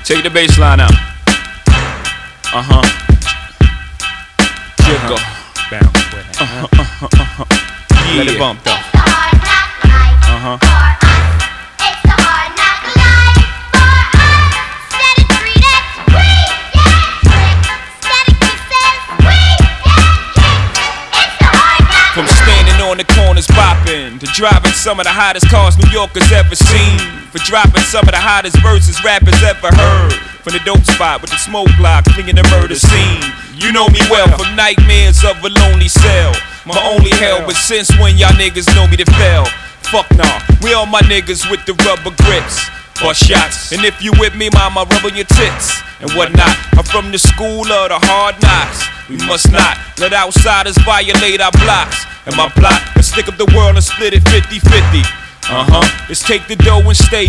Take the bass line out. Jiggle. Bounce with it. Yeah. Let it bump though. It's the hard knock life for us. It's the hard knock life for us. Static 3-Dex, we get tricked. Static kisses, we get kicked. It's the hard knock From life. standing on the corners bopping to driving some of the hottest cars New Yorkers ever seen, for dropping some of the hottest verses rappers ever heard, from the dope spot with the smoke block clinging the murder scene. You know me well from nightmares of a lonely cell, my only hell. But since when y'all niggas know me to fail? Fuck nah, we all my niggas with the rubber grips, bust shots. And if you with me, mama, rub on your tits and whatnot. I'm from the school of the hard knocks. We must not let outsiders violate our blocks. And my plot is stick up the world and split it 50-50. Let's take the dough and stay